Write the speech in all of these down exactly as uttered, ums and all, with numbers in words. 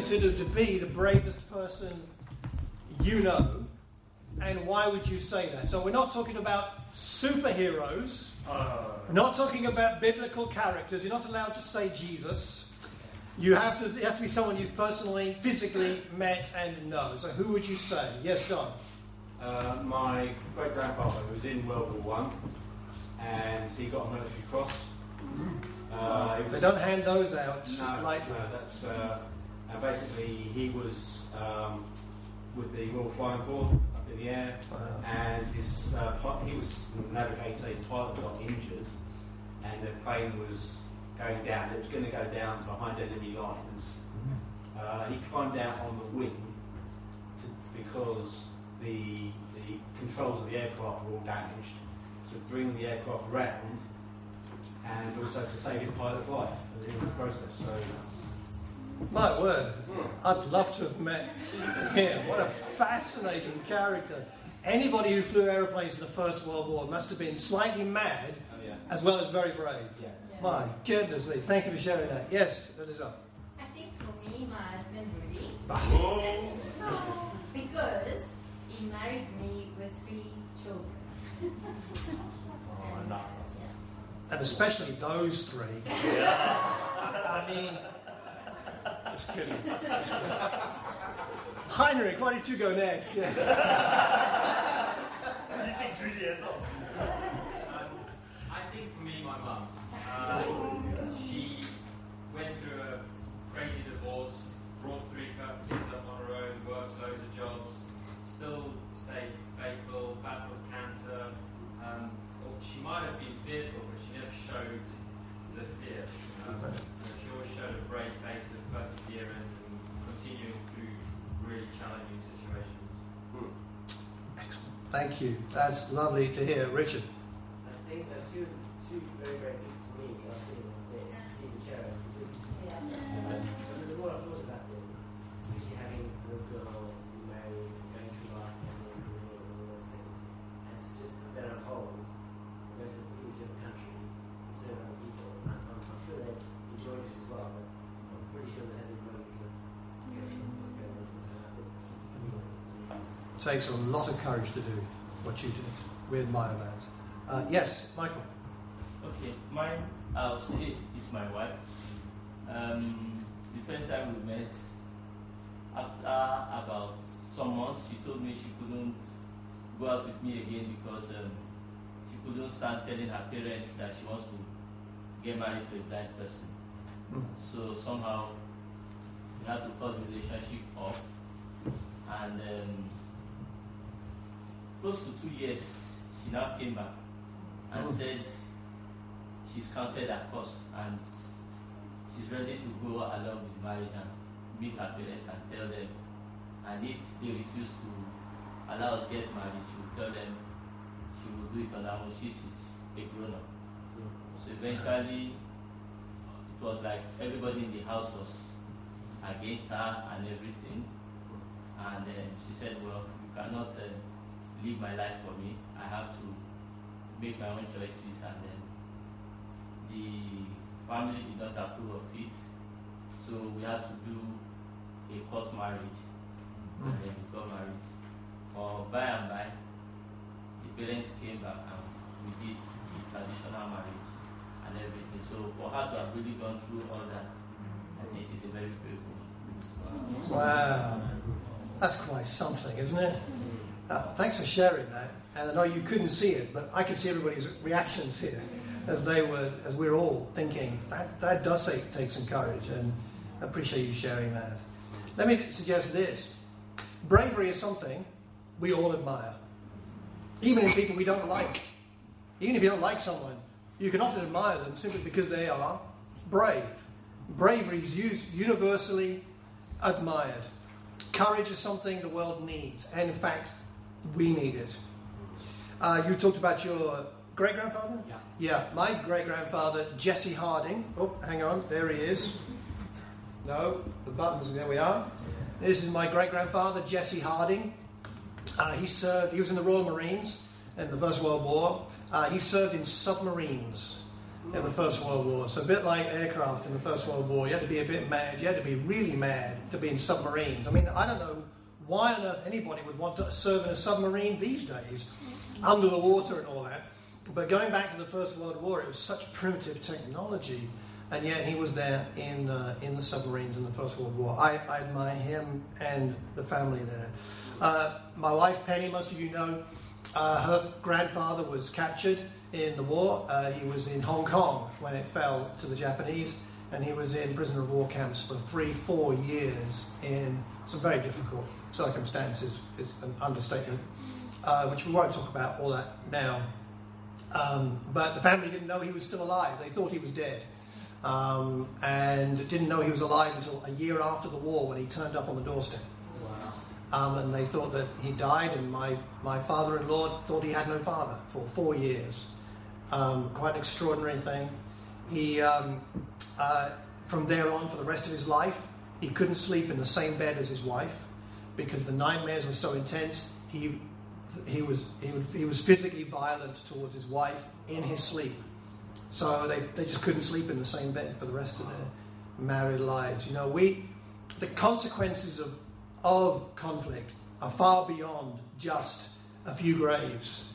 consider to be the bravest person you know? And why would you say that? So we're not talking about superheroes. Uh. We're not talking about biblical characters. You're not allowed to say Jesus. You have to. It has to be someone you've personally, physically met and know. So who would you say? Yes, Don. Uh, my great-grandfather was in World War One, and he got a military cross. Uh, they don't hand those out no, lightly. No, that's uh, and basically he was um, with the Royal Flying Corps up in the air, wow. and his uh, he was navigator. His pilot got injured, and the plane was going down. It was going to go down behind enemy lines. Uh, he climbed out on the wing to, because the the controls of the aircraft were all damaged. To bring the aircraft round, and also to save his pilot's life at the end of the process. So, my word, I'd love to have met him. What a fascinating character. Anybody who flew aeroplanes in the First World War must have been slightly mad, oh, yeah. as well as very brave. Yeah. Yeah. My goodness me. Thank you for sharing that. Yes, that is up. I think for me, my husband Rudy. Oh. Because he married me with three children. Oh, no. And especially those three. I mean, just kidding. Just kidding. Heinrich, why don't you go next? Yes. It's really as well. Um, I think for me, my mum. Uh, she went through a crazy divorce, brought three kids up on her own, worked loads of jobs, still stayed faithful, battled cancer. Um, well, she might have been fearful, but she never showed the fear. Um, she always showed a brave face of perseverance and continuing through really challenging situations. Hmm. Excellent. Thank you. That's lovely to hear. Richard? I think that two, two very, very big for me are Steve and Sharon. Because yeah. uh, the more I've thought about them, especially having a little girl married, going through life, and all those things, and to just put that on hold, go to a completely different country, and serve other people. I'm, I'm, I'm sure they enjoyed it as well, but I'm pretty sure they had their moments of what's going on. It takes a lot of courage to do what you did. We admire that. Uh, yes, Michael. Okay, mine, I'll say, is my wife. Um, the first time we met, after about some months, she told me she couldn't go out with me again because um, she couldn't stand telling her parents that she wants to get married to a blind person. Mm. So somehow we had to cut the relationship off, and um, close to two years, she now came back and mm. said she's counted her cost and she's ready to go along with marriage and meet her parents and tell them, and if they refuse to allow us to get married, she will tell them she will do it on her own. She's a grown-up. Mm. So eventually, it was like everybody in the house was against her and everything. And um, she said, well, you cannot uh, live my life for me. I have to make my own choices. And then the family did not approve of it. So we had to do a court marriage. Mm. And then we got married. Or by and by, the parents came back and we did the traditional marriage and everything. So for her to have really gone through all that, I think she's a very brave woman. Wow. That's quite something, isn't it? Uh, thanks for sharing that. And I know you couldn't see it, but I could see everybody's reactions here as they were, as we we're all thinking, that, that does take, take some courage, and I appreciate you sharing that. Let me suggest this. Bravery is something we all admire. Even in people we don't like. Even if you don't like someone, you can often admire them simply because they are brave. Bravery is used, universally admired. Courage is something the world needs, and in fact, we need it. Uh, you talked about your great-grandfather? Yeah. Yeah, my great-grandfather, Jesse Harding. Oh, hang on, there he is. No, the buttons, there we are. This is my great-grandfather, Jesse Harding. Uh, he served, he was in the Royal Marines in the First World War. Uh, he served in submarines. in the First World War. So a bit like aircraft in the First World War, you had to be a bit mad, you had to be really mad to be in submarines. I mean, I don't know why on earth anybody would want to serve in a submarine these days, under the water and all that. But going back to the First World War, it was such primitive technology, and yet he was there in uh, in the submarines in the First World War. I, I admire him and the family there. Uh, my wife, Penny, most of you know, uh, her grandfather was captured in the war. Uh, he was in Hong Kong when it fell to the Japanese, and he was in prisoner of war camps for three, four years in some very difficult circumstances, is an understatement, uh, which we won't talk about all that now. Um, but the family didn't know he was still alive. They thought he was dead. Um, and didn't know he was alive until a year after the war when he turned up on the doorstep. Wow. Um, and they thought that he died, and my, my father-in-law thought he had no father for four years. Um, quite an extraordinary thing. He, um, uh, from there on, for the rest of his life, he couldn't sleep in the same bed as his wife because the nightmares were so intense. He he was he, would, he was physically violent towards his wife in his sleep. So they, they just couldn't sleep in the same bed for the rest of their married lives. You know, we the consequences of of conflict are far beyond just a few graves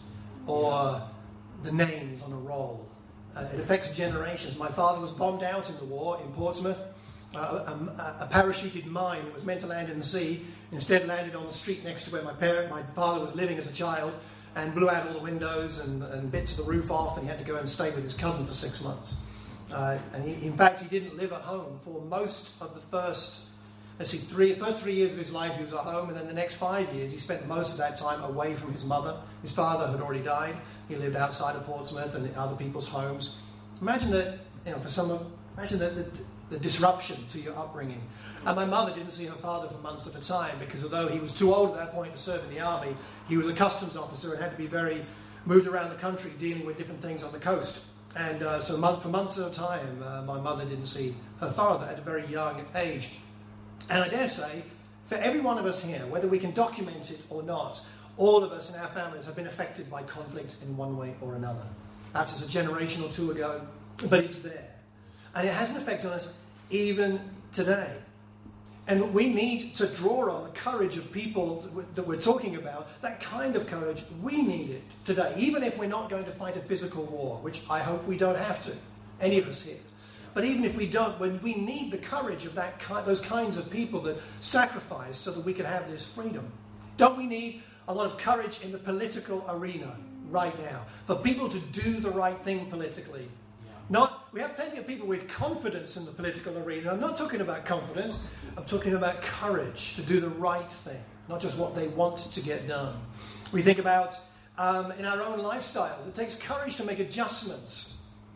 or the names on a roll. Uh, it affects generations. My father was bombed out in the war in Portsmouth. Uh, a, a parachuted mine that was meant to land in the sea instead landed on the street next to where my parent, my father was living as a child, and blew out all the windows and, and bits of the roof off, and he had to go and stay with his cousin for six months. Uh, and he, in fact, he didn't live at home for most of the first, let's see, three, first three years of his life he was at home, and then the next five years he spent most of that time away from his mother. His father had already died. He lived outside of Portsmouth and in other people's homes. Imagine that, you know, for someone, imagine that the, the disruption to your upbringing. And my mother didn't see her father for months at a time because although he was too old at that point to serve in the army, he was a customs officer and had to be very moved around the country dealing with different things on the coast. And uh, so month, for months at a time, uh, my mother didn't see her father at a very young age. And I dare say, for every one of us here, whether we can document it or not, all of us in our families have been affected by conflict in one way or another. Perhaps it's a generation or two ago, but it's there. And it has an effect on us even today. And we need to draw on the courage of people that we're talking about. That kind of courage, we need it today, even if we're not going to fight a physical war, which I hope we don't have to, any of us here. But even if we don't, when we need the courage of that kind, those kinds of people that sacrifice so that we can have this freedom. Don't we need a lot of courage in the political arena right now for people to do the right thing politically? Not, we have plenty of people with confidence in the political arena. I'm not talking about confidence. I'm talking about courage to do the right thing, not just what they want to get done. We think about um, in our own lifestyles. It takes courage to make adjustments,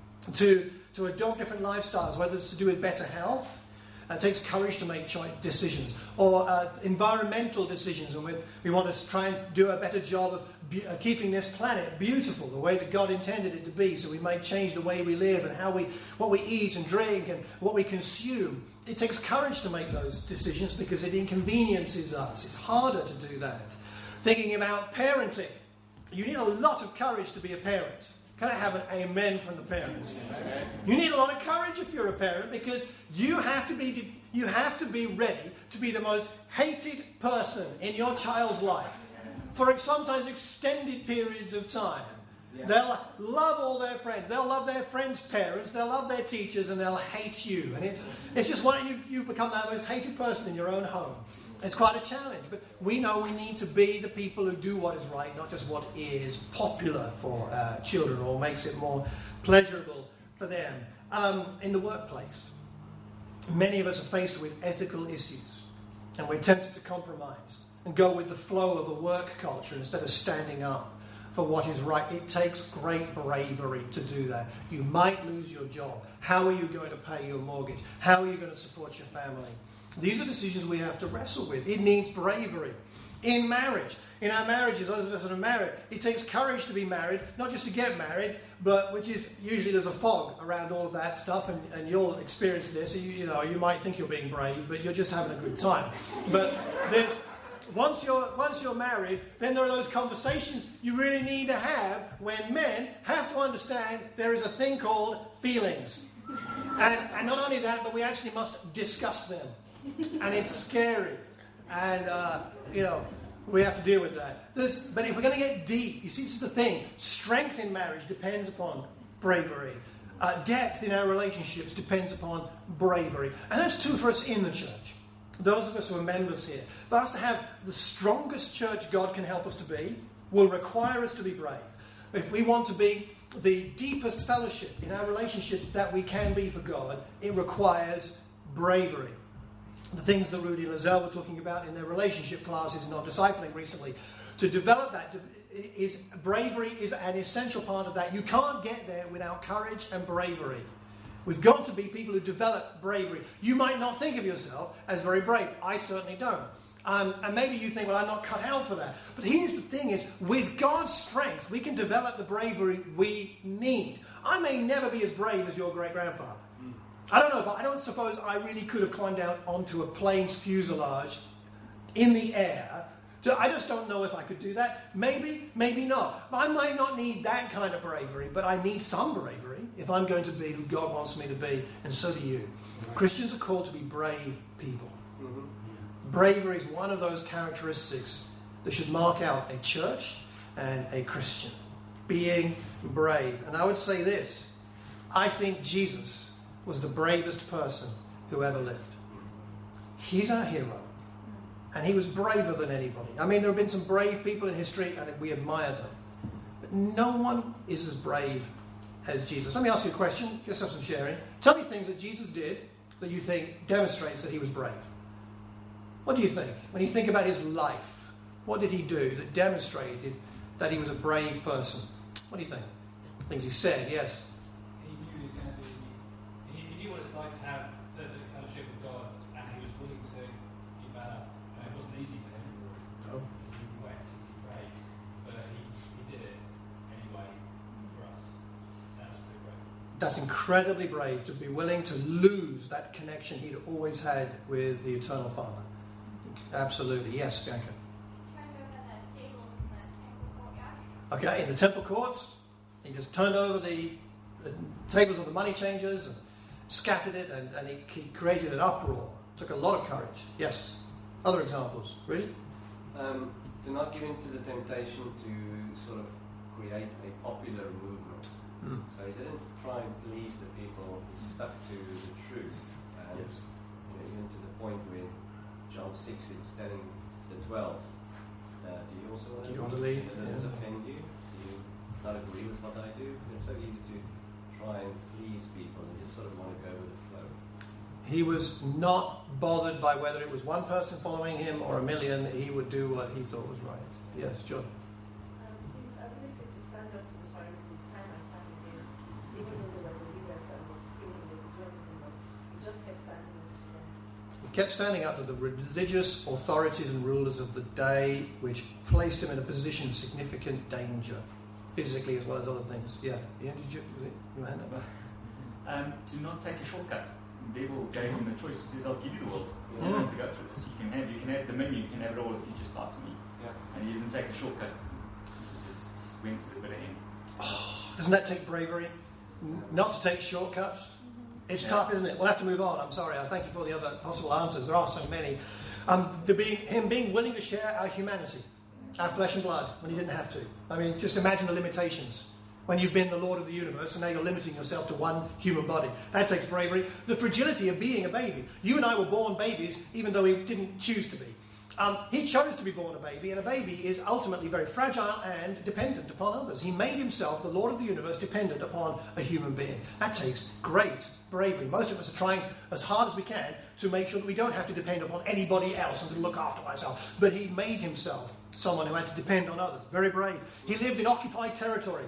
to, to adopt different lifestyles, whether it's to do with better health. It takes courage to make choice decisions, or uh, environmental decisions, and we, we want to try and do a better job of, be, of keeping this planet beautiful, the way that God intended it to be, so we might change the way we live and how we, what we eat and drink and what we consume. It takes courage to make those decisions because it inconveniences us. It's harder to do that. Thinking about parenting, you need a lot of courage to be a parent. Can I have an amen from the parents? Amen. You need a lot of courage if you're a parent because you have to be you have to be ready to be the most hated person in your child's life for sometimes extended periods of time. Yeah. They'll love all their friends. They'll love their friends' parents. They'll love their teachers, and they'll hate you. And it, it's just why you you become that most hated person in your own home. It's quite a challenge, but we know we need to be the people who do what is right, not just what is popular for uh, children or makes it more pleasurable for them. Um, in the workplace, many of us are faced with ethical issues, and we're tempted to compromise and go with the flow of a work culture instead of standing up for what is right. It takes great bravery to do that. You might lose your job. How are you going to pay your mortgage? How are you going to support your family? These are decisions we have to wrestle with. It needs bravery. In marriage, in our marriages, those of us that are married, it takes courage to be married, not just to get married, but which is usually there's a fog around all of that stuff, and, and you'll experience this. You, you know, you might think you're being brave, but you're just having a good time. But there's once you're once you're married, then there are those conversations you really need to have when men have to understand there is a thing called feelings. And, and not only that, but we actually must discuss them. And it's scary. And, uh, you know, we have to deal with that. There's, but if we're going to get deep, you see, this is the thing. Strength in marriage depends upon bravery. Uh, depth in our relationships depends upon bravery. And that's true for us in the church. Those of us who are members here. For us to have the strongest church God can help us to be will require us to be brave. If we want to be the deepest fellowship in our relationships that we can be for God, it requires bravery. The things that Rudy and Lizelle were talking about in their relationship classes and on discipling recently, to develop that is bravery is an essential part of that. You can't get there without courage and bravery. We've got to be people who develop bravery. You might not think of yourself as very brave. I certainly don't. Um, and maybe you think, well, I'm not cut out for that. But here's the thing is, with God's strength, we can develop the bravery we need. I may never be as brave as your great-grandfather. Mm. I don't know, but I don't suppose I really could have climbed out onto a plane's fuselage in the air. So I just don't know if I could do that. Maybe, maybe not. I might not need that kind of bravery, but I need some bravery if I'm going to be who God wants me to be, and so do you. Right. Christians are called to be brave people. Mm-hmm. Bravery is one of those characteristics that should mark out a church and a Christian. Being brave. And I would say this. I think Jesus was the bravest person who ever lived. He's our hero. And he was braver than anybody. I mean, there have been some brave people in history and we admire them. But no one is as brave as Jesus. Let me ask you a question. Just have some sharing. Tell me things that Jesus did that you think demonstrates that he was brave. What do you think? When you think about his life, what did he do that demonstrated that he was a brave person? What do you think? Things he said, yes. He knew he was going to be, he, he knew what it's like to have the, the fellowship with God, and he was willing to give that up. And it wasn't easy for him, No. because he wept, as he prayed, but he, he did it anyway for us. That was pretty brave. That's incredibly brave, to be willing to lose that connection he'd always had with the Eternal Father. Absolutely. Yes, Bianca. Okay, in the temple courts, he just turned over the, the tables of the money changers and scattered it, and, and he, he created an uproar. Took a lot of courage. Yes. Other examples. Really? Um, to not give in to the temptation to sort of create a popular movement. Mm. So he didn't try and please the people. He stuck to the truth. And yes. You know, even to the point where John six, he was telling the twelve, uh, do you also want to, do you want to leave? Does this yeah. offend you? Do you not agree with what I do? It's so easy to try and please people and just sort of want to go with the flow. He was not bothered by whether it was one person following him or a million. He would do what he thought was right. Yes, John. Um, his ability to stand up to the Pharisees time and time again, even though they were the leaders and they feeling they could do anything, but he just kept standing up to them. Kept standing up to the religious authorities and rulers of the day, which placed him in a position of significant danger, physically as well as other things. Yeah, yeah. Did you? Was it your hand up? Um, to not take a shortcut. The devil gave him a choice. He says, "I'll give you the world. You don't mm. have to go through this. You can have, you can have the menu. You can have it all if you just bow to me." Yeah. And he didn't take the shortcut. He just went to the bitter end. Oh, doesn't that take bravery? Not to take shortcuts. It's yeah. tough, isn't it? We'll have to move on. I'm sorry. I thank you for all the other possible answers. There are so many. Um, the being, him being willing to share our humanity, our flesh and blood, when he didn't have to. I mean, just imagine the limitations. When you've been the Lord of the universe and now you're limiting yourself to one human body. That takes bravery. The fragility of being a baby. You and I were born babies, even though we didn't choose to be. Um, he chose to be born a baby, and a baby is ultimately very fragile and dependent upon others. He made himself, the Lord of the universe, dependent upon a human being. That takes great bravery. Most of us are trying as hard as we can to make sure that we don't have to depend upon anybody else and to look after ourselves. But he made himself someone who had to depend on others. Very brave. He lived in occupied territory.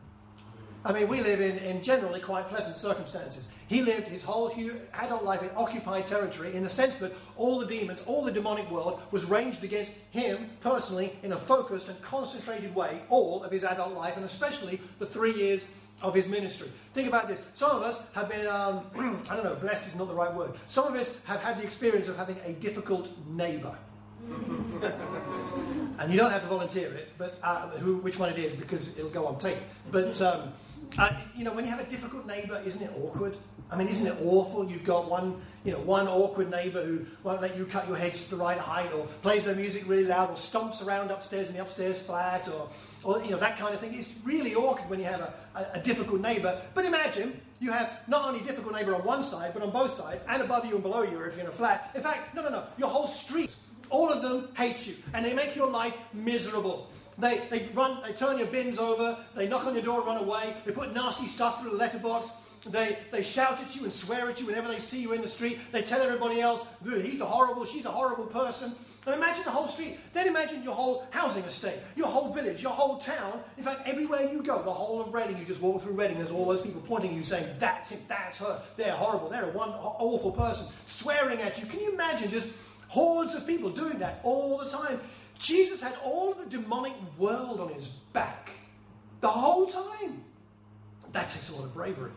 I mean, we live in, in generally quite pleasant circumstances. He lived his whole hu- adult life in occupied territory in the sense that all the demons, all the demonic world was raged against him personally in a focused and concentrated way all of his adult life, and especially the three years of his ministry. Think about this. Some of us have been, um, I don't know, blessed is not the right word. Some of us have had the experience of having a difficult neighbour. And you don't have to volunteer it, but uh, who, which one it is, because it'll go on tape. But, um, uh, you know, when you have a difficult neighbour, isn't it awkward? I mean, isn't it awful? You've got one, you know, one awkward neighbour who won't let you cut your hedge to the right height, or plays their music really loud, or stomps around upstairs in the upstairs flat, or, or you know, that kind of thing. It's really awkward when you have a, a, a difficult neighbour. But imagine you have not only a difficult neighbour on one side, but on both sides, and above you and below you, or if you're in a flat. In fact, no, no, no, your whole street, all of them hate you, and they make your life miserable. They, they run, they turn your bins over, they knock on your door, run away, they put nasty stuff through the letterbox. They, they shout at you and swear at you whenever they see you in the street. They tell everybody else, he's a horrible, she's a horrible person. And imagine the whole street. Then imagine your whole housing estate, your whole village, your whole town. In fact, everywhere you go, the whole of Reading, you just walk through Reading, there's all those people pointing at you saying, that's him, that's her, they're horrible, they're a one awful person, swearing at you. Can you imagine just hordes of people doing that all the time? Jesus had all of the demonic world on his back the whole time. That takes a lot of bravery.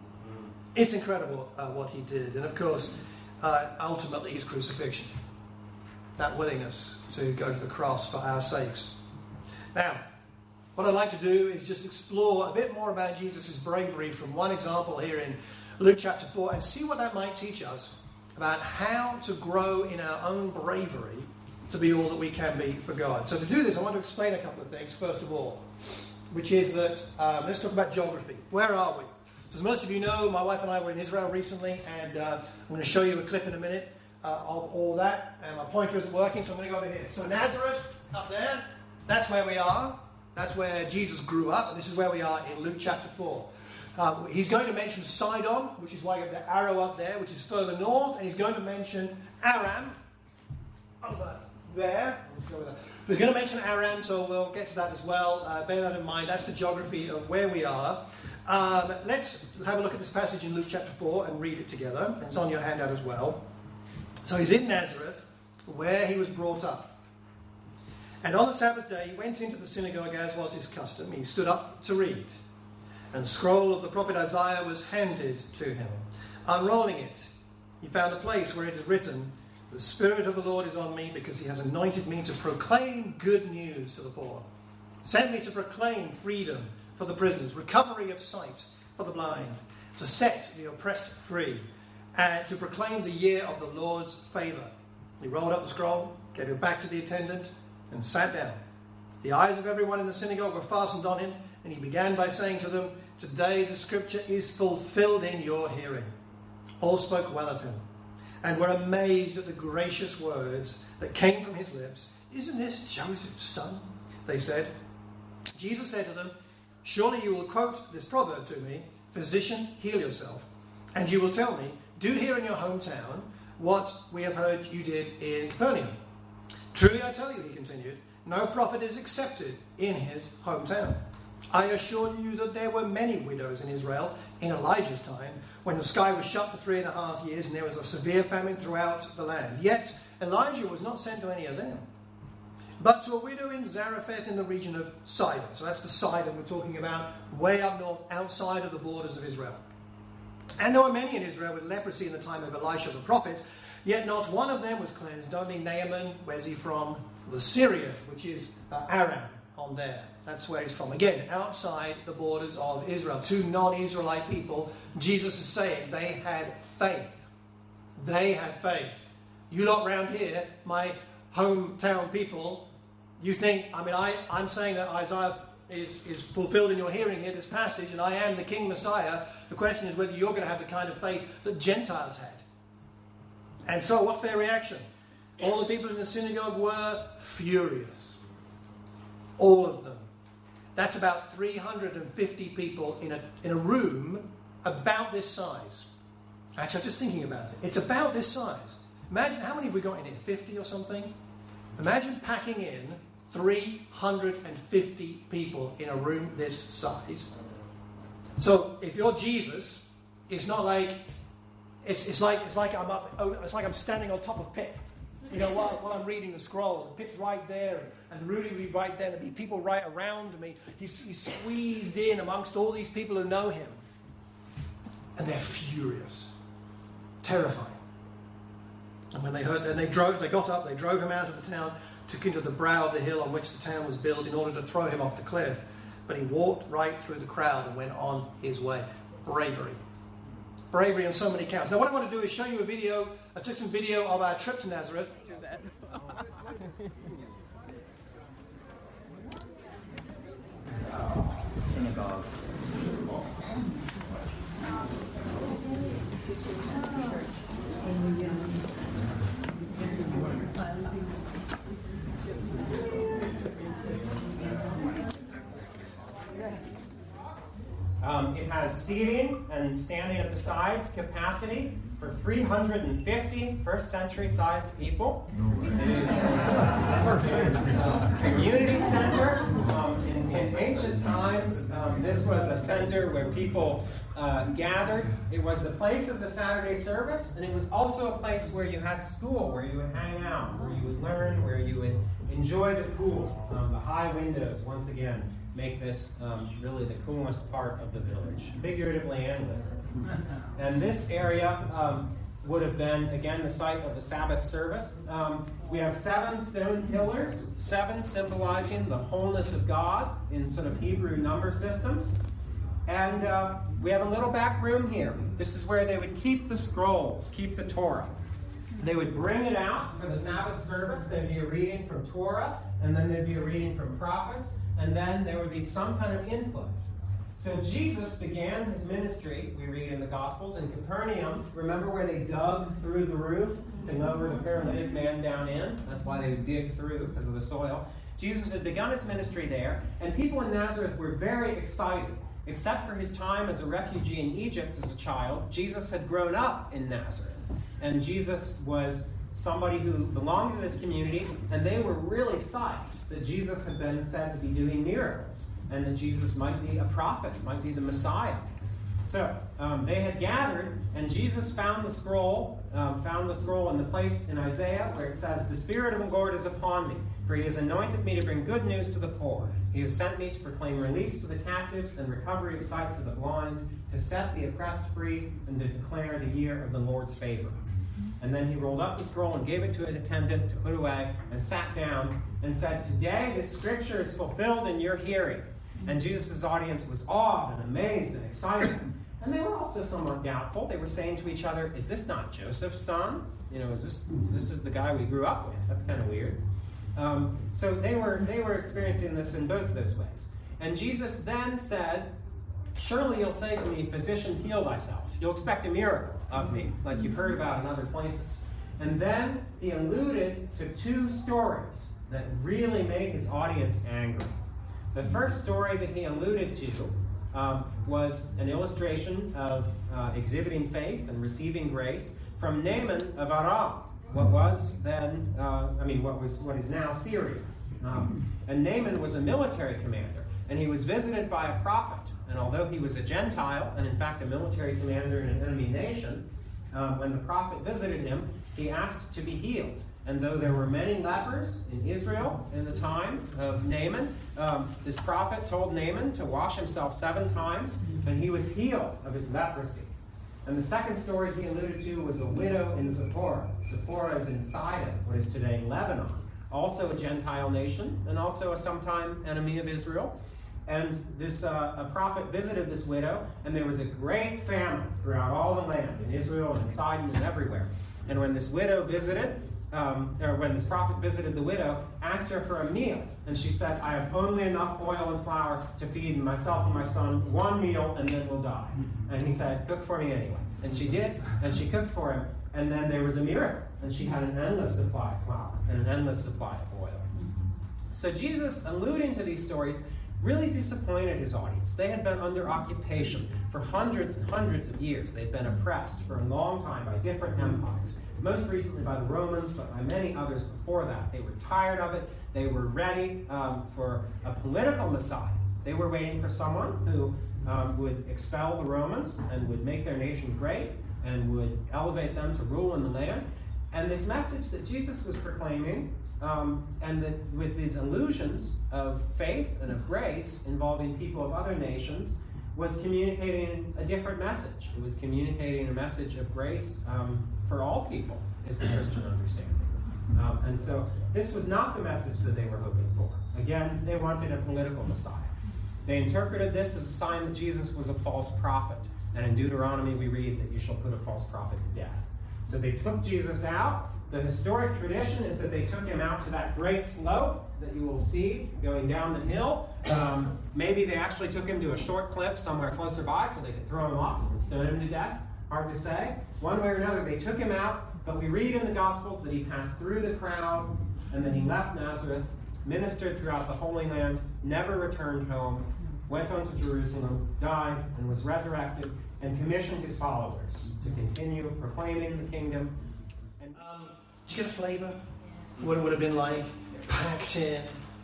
It's incredible uh, what he did. And of course, uh, ultimately his crucifixion. That willingness to go to the cross for our sakes. Now, what I'd like to do is just explore a bit more about Jesus' bravery from one example here in Luke chapter four, and see what that might teach us about how to grow in our own bravery to be all that we can be for God. So to do this, I want to explain a couple of things, first of all, which is that, um, let's talk about geography. Where are we? So as most of you know, my wife and I were in Israel recently, and uh, I'm going to show you a clip in a minute uh, of all that. And my pointer isn't working, so I'm going to go over here. So Nazareth, up there, that's where we are. That's where Jesus grew up, and this is where we are in Luke chapter four. Um, he's going to mention Sidon, which is why you have the arrow up there, which is further north, and he's going to mention Aram over there. Let's go with that. We're going to mention Aram, so we'll get to that as well. Uh, bear that in mind. That's the geography of where we are. Um, let's have a look at this passage in Luke chapter four and read it together. It's on your handout as well. So he's in Nazareth, where he was brought up. And on the Sabbath day, he went into the synagogue as was his custom. He stood up to read. And the scroll of the prophet Isaiah was handed to him. Unrolling it, he found a place where it is written, "The Spirit of the Lord is on me, because he has anointed me to proclaim good news to the poor. Sent me to proclaim freedom for the prisoners, recovery of sight for the blind, to set the oppressed free, and to proclaim the year of the Lord's favour." He rolled up the scroll, gave it back to the attendant, and sat down. The eyes of everyone in the synagogue were fastened on him, and he began by saying to them, "Today the scripture is fulfilled in your hearing." All spoke well of him, and were amazed at the gracious words that came from his lips. "Isn't this Joseph's son?" they said. Jesus said to them, "Surely you will quote this proverb to me, 'Physician, heal yourself.' And you will tell me, 'Do here in your hometown what we have heard you did in Capernaum.' Truly I tell you," he continued, "no prophet is accepted in his hometown. I assure you that there were many widows in Israel in Elijah's time, when the sky was shut for three and a half years and there was a severe famine throughout the land. Yet Elijah was not sent to any of them, but to a widow in Zarephath in the region of Sidon." So that's the Sidon we're talking about, way up north, outside of the borders of Israel. "And there were many in Israel with leprosy in the time of Elisha the prophet, yet not one of them was cleansed, only Naaman." Where's he from? The Syria, which is uh, Aram on there. That's where he's from. Again, outside the borders of Israel. Two non-Israelite people, Jesus is saying they had faith. They had faith. You lot round here, my hometown people, you think, I mean, I, I'm saying that Isaiah is, is fulfilled in your hearing here, this passage, and I am the King Messiah. The question is whether you're going to have the kind of faith that Gentiles had. And so what's their reaction? All the people in the synagogue were furious. All of them. That's about three hundred fifty people in a, in a room about this size. Actually, I'm just thinking about it. It's about this size. Imagine, how many have we got in here? fifty or something? Imagine packing in three hundred fifty people in a room this size. So if you're Jesus, it's not like it's, it's like it's like I'm up. It's like I'm standing on top of Pip. You know, while, while I'm reading the scroll, and Pip's right there, and Rudy will be right there, and there'll be people right around me. He's, he's squeezed in amongst all these people who know him, and they're furious, terrifying. And when they heard that, they drove, they got up, they drove him out of the town, took him to the brow of the hill on which the town was built in order to throw him off the cliff. But he walked right through the crowd and went on his way. Bravery. Bravery on so many counts. Now what I want to do is show you a video. I took some video of our trip to Nazareth. Do that. Synagogue. Um, it has seating and standing at the sides capacity for three hundred fifty first century sized people. It is a community center. Um, in, in ancient times, um, this was a center where people uh, gathered. It was the place of the Saturday service, and it was also a place where you had school, where you would hang out, where you would learn, where you would enjoy the pool. Um, the high windows, once again, make this um, really the coolest part of the village, figuratively and literally. And this area um, would have been, again, the site of the Sabbath service. Um, we have seven stone pillars, seven symbolizing the wholeness of God in sort of Hebrew number systems. And uh, we have a little back room here. This is where they would keep the scrolls, keep the Torah. They would bring it out for the Sabbath service. There'd be a reading from Torah, and then there'd be a reading from prophets, and then there would be some kind of input. So Jesus began his ministry, we read in the Gospels, in Capernaum. Remember where they dug through the roof to lower the paralytic man down in? That's why they would dig through, because of the soil. Jesus had begun his ministry there, and people in Nazareth were very excited. Except for his time as a refugee in Egypt as a child, Jesus had grown up in Nazareth. And Jesus was somebody who belonged to this community, and they were really psyched that Jesus had been said to be doing miracles, and that Jesus might be a prophet, might be the Messiah. So um, they had gathered, and Jesus found the scroll, um, found the scroll in the place in Isaiah where it says, "The Spirit of the Lord is upon me, for he has anointed me to bring good news to the poor. He has sent me to proclaim release to the captives and recovery of sight to the blind, to set the oppressed free, and to declare the year of the Lord's favor." And then he rolled up the scroll and gave it to an attendant to put away, and sat down and said, "Today this scripture is fulfilled in your hearing." And Jesus' audience was awed and amazed and excited. And they were also somewhat doubtful. They were saying to each other, "Is this not Joseph's son? You know, is this this is the guy we grew up with? That's kind of weird." Um, so they were they were experiencing this in both those ways. And Jesus then said, "Surely you'll say to me, 'Physician, heal thyself.' You'll expect a miracle of me, like you've heard about in other places." And then he alluded to two stories that really made his audience angry. The first story that he alluded to um, was an illustration of uh, exhibiting faith and receiving grace from Naaman of Aram, what was then, uh, I mean, what was what is now Syria. Um, and Naaman was a military commander, and he was visited by a prophet. And although he was a Gentile, and in fact a military commander in an enemy nation, um, when the prophet visited him, he asked to be healed. And though there were many lepers in Israel in the time of Naaman, um, this prophet told Naaman to wash himself seven times, and he was healed of his leprosy. And the second story he alluded to was a widow in Zipporah. Zipporah is in Sidon, what is today Lebanon, also a Gentile nation, and also a sometime enemy of Israel. And this uh, a prophet visited this widow, and there was a great famine throughout all the land, in Israel and in Sidon and everywhere. And when this widow visited, um, or when this prophet visited the widow, asked her for a meal, and she said, "I have only enough oil and flour to feed myself and my son one meal, and then we'll die." And he said, "Cook for me anyway." And she did, and she cooked for him, and then there was a miracle, and she had an endless supply of flour and an endless supply of oil. So Jesus, alluding to these stories, really disappointed his audience. They had been under occupation for hundreds and hundreds of years. They'd been oppressed for a long time by different empires, most recently by the Romans, but by many others before that. They were tired of it. They were ready um, for a political Messiah. They were waiting for someone who um, would expel the Romans and would make their nation great and would elevate them to rule in the land. And this message that Jesus was proclaiming, Um, and that with these illusions of faith and of grace involving people of other nations, was communicating a different message. It was communicating a message of grace um, for all people, is the Christian understanding. Um, and so this was not the message that they were hoping for. Again, they wanted a political Messiah. They interpreted this as a sign that Jesus was a false prophet. And in Deuteronomy we read that you shall put a false prophet to death. So they took Jesus out. The historic tradition is that they took him out to that great slope that you will see going down the hill. Um, maybe they actually took him to a short cliff somewhere closer by so they could throw him off and stone him to death. Hard to say. One way or another, they took him out, but we read in the Gospels that he passed through the crowd, and then he left Nazareth, ministered throughout the Holy Land, never returned home, went on to Jerusalem, died, and was resurrected, and commissioned his followers to continue proclaiming the kingdom. And um, did you get a flavour of what it would have been like? Packed in,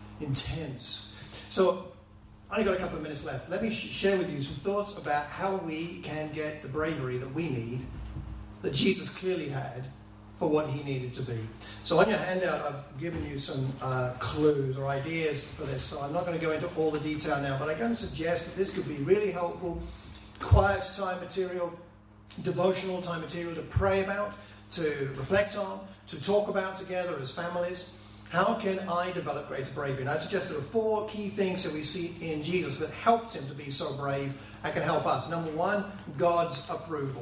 intense. So, I only got a couple of minutes left. Let me sh- share with you some thoughts about how we can get the bravery that we need, that Jesus clearly had, for what he needed to be. So on your handout, I've given you some uh, clues or ideas for this. So I'm not going to go into all the detail now, but I'm going to suggest that this could be really helpful, quiet time material, devotional time material to pray about, to reflect on, to talk about together as families. How can I develop greater bravery? And I suggest there are four key things that we see in Jesus that helped him to be so brave and can help us. Number one, God's approval.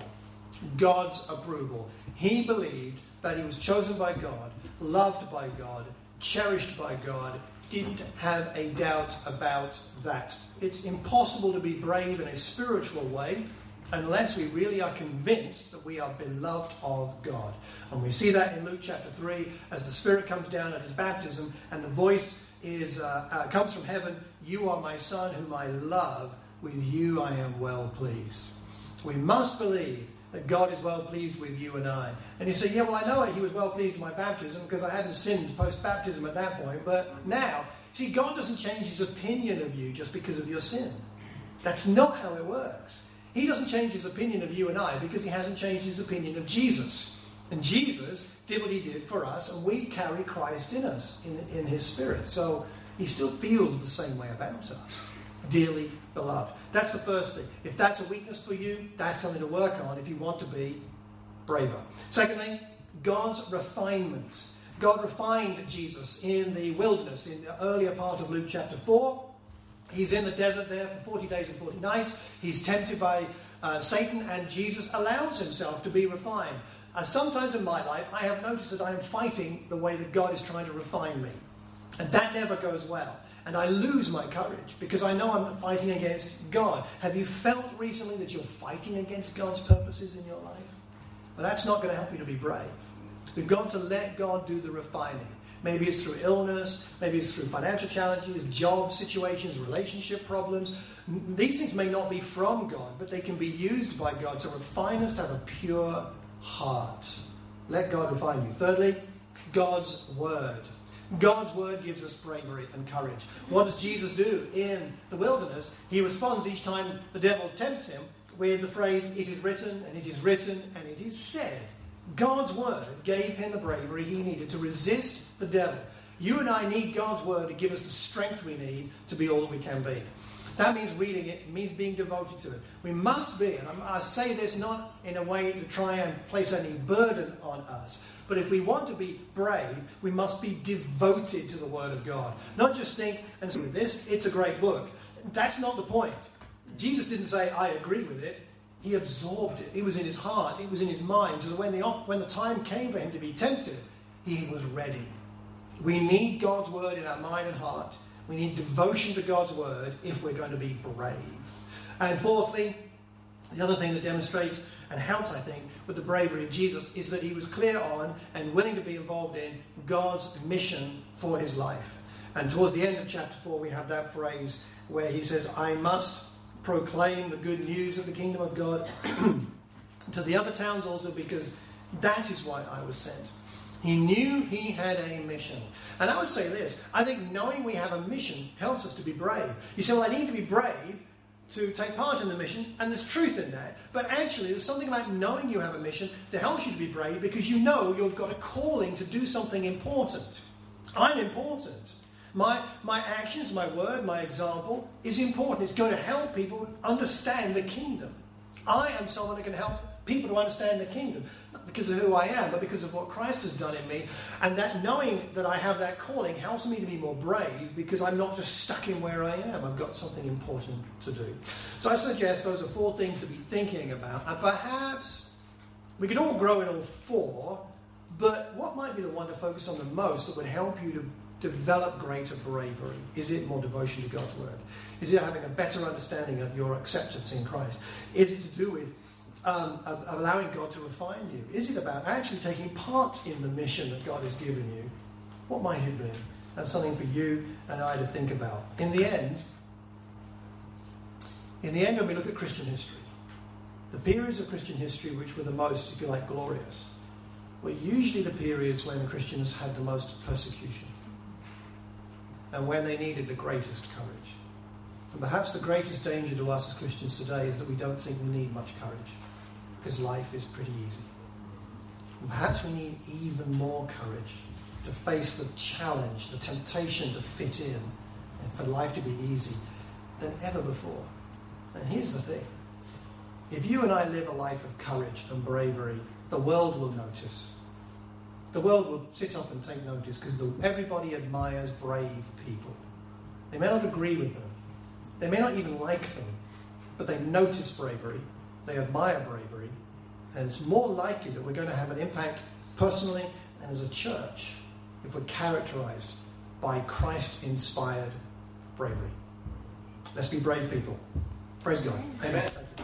God's approval. He believed that he was chosen by God, loved by God, cherished by God, didn't have a doubt about that. It's impossible to be brave in a spiritual way unless we really are convinced that we are beloved of God. And we see that in Luke chapter three as the Spirit comes down at his baptism and the voice is uh, uh, comes from heaven, "You are my Son whom I love, with you I am well pleased." We must believe that God is well pleased with you and I. And you say, yeah, well, I know he was well pleased with my baptism because I hadn't sinned post-baptism at that point, but now, see, God doesn't change his opinion of you just because of your sin. That's not how it works. He doesn't change his opinion of you and I because he hasn't changed his opinion of Jesus. And Jesus did what he did for us, and we carry Christ in us, in, in his Spirit. So he still feels the same way about us. Dearly beloved. That's the first thing. If that's a weakness for you, that's something to work on if you want to be braver. Secondly, God's refinement. God refined Jesus in the wilderness in the earlier part of Luke chapter four. He's in the desert there for forty days and forty nights. He's tempted by uh, Satan, and Jesus allows himself to be refined. Uh, sometimes in my life, I have noticed that I am fighting the way that God is trying to refine me. And that never goes well. And I lose my courage because I know I'm fighting against God. Have you felt recently that you're fighting against God's purposes in your life? Well, that's not going to help you to be brave. We've got to let God do the refining. Maybe it's through illness, maybe it's through financial challenges, job situations, relationship problems. These things may not be from God, but they can be used by God to refine us to have a pure heart. Let God refine you. Thirdly, God's Word. God's Word gives us bravery and courage. What does Jesus do in the wilderness? He responds each time the devil tempts him with the phrase, "It is written, and it is written, and it is said." God's Word gave him the bravery he needed to resist the devil. You and I need God's Word to give us the strength we need to be all that we can be. That means reading it. It means being devoted to it. We must be, and I say this not in a way to try and place any burden on us, but if we want to be brave, we must be devoted to the Word of God. Not just think, and say, with this, it's a great book. That's not the point. Jesus didn't say, I agree with it. He absorbed it. It was in his heart. It was in his mind. So that when the, when the time came for him to be tempted, he was ready. We need God's Word in our mind and heart. We need devotion to God's Word if we're going to be brave. And fourthly, the other thing that demonstrates and helps, I think, with the bravery of Jesus is that he was clear on and willing to be involved in God's mission for his life. And towards the end of chapter four, we have that phrase where he says, I must proclaim the good news of the kingdom of God to the other towns also, because that is why I was sent. He knew he had a mission. And I would say this, I think knowing we have a mission helps us to be brave. You say, well, I need to be brave to take part in the mission, and there's truth in that. But actually, there's something about knowing you have a mission that helps you to be brave because you know you've got a calling to do something important. I'm important. My, my actions, my word, my example is important. It's going to help people understand the kingdom. I am someone that can help people to understand the kingdom. not because of who I am, but because of what Christ has done in me. And that knowing that I have that calling helps me to be more brave, because I'm not just stuck in where I am. I've got something important to do. So I suggest those are four things to be thinking about. And perhaps we could all grow in all four, but what might be the one to focus on the most that would help you to develop greater bravery? Is it more devotion to God's word? Is it having a better understanding of your acceptance in Christ? Is it to do with um, allowing God to refine you? Is it about actually taking part in the mission that God has given you? What might it be? That's something for you and I to think about. In the end, in the end, when we look at Christian history, the periods of Christian history which were the most, if you like, glorious, were usually the periods when Christians had the most persecution and when they needed the greatest courage. And perhaps the greatest danger to us as Christians today is that we don't think we need much courage, because life is pretty easy. And perhaps we need even more courage to face the challenge, the temptation to fit in, and for life to be easy than ever before. And here's the thing. If you and I live a life of courage and bravery, the world will notice. The world will sit up and take notice, because everybody admires brave people. They may not agree with them. They may not even like them, but they notice bravery. They admire bravery. And it's more likely that we're going to have an impact personally and as a church if we're characterized by Christ-inspired bravery. Let's be brave people. Praise God. Amen. Amen.